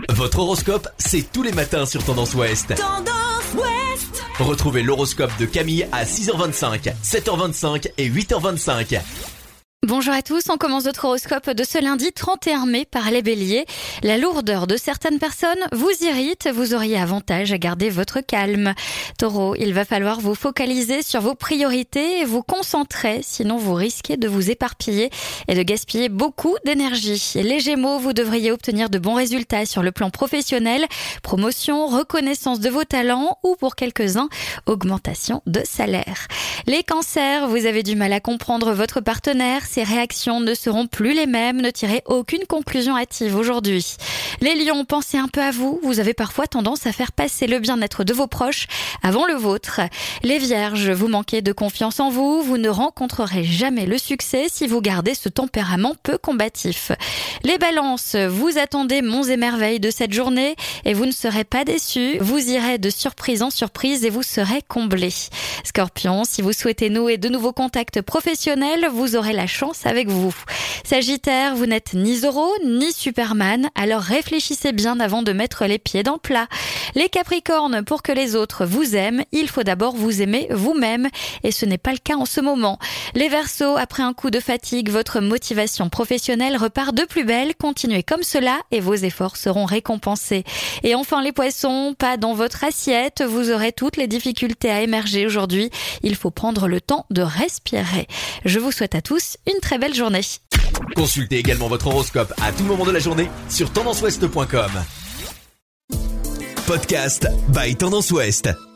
Votre horoscope, c'est tous les matins sur Tendance Ouest. Tendance Ouest. Retrouvez l'horoscope de Camille à 6h25, 7h25 et 8h25. Bonjour à tous, on commence notre horoscope de ce lundi 31 mai par les béliers. La lourdeur de certaines personnes vous irrite, vous auriez avantage à garder votre calme. Taureau, il va falloir vous focaliser sur vos priorités et vous concentrer, sinon vous risquez de vous éparpiller et de gaspiller beaucoup d'énergie. Les Gémeaux, vous devriez obtenir de bons résultats sur le plan professionnel, promotion, reconnaissance de vos talents ou pour quelques-uns, augmentation de salaire. Les Cancers, vous avez du mal à comprendre votre partenaire, ses réactions ne seront plus les mêmes, ne tirez aucune conclusion hâtive aujourd'hui. Les Lions, pensez un peu à vous, vous avez parfois tendance à faire passer le bien-être de vos proches avant le vôtre. Les Vierges, vous manquez de confiance en vous, vous ne rencontrerez jamais le succès si vous gardez ce tempérament peu combatif. Les Balances, vous attendez monts et merveilles de cette journée et vous ne serez pas déçus, vous irez de surprise en surprise et vous serez comblés. Scorpion, si vous souhaitez nouer de nouveaux contacts professionnels, vous aurez la chance avec vous. Sagittaire, vous n'êtes ni Zorro ni Superman, alors réfléchissez bien avant de mettre les pieds dans le plat. Les Capricornes, pour que les autres vous aiment, il faut d'abord vous aimer vous-même et ce n'est pas le cas en ce moment. Les Verseaux, après un coup de fatigue, votre motivation professionnelle repart de plus belle, continuez comme cela et vos efforts seront récompensés. Et enfin les Poissons, pas dans votre assiette, vous aurez toutes les difficultés à émerger aujourd'hui, il faut prendre le temps de respirer. Je vous souhaite à tous une très belle journée. Consultez également votre horoscope à tout moment de la journée sur tendanceouest.com. Podcast by Tendance Ouest.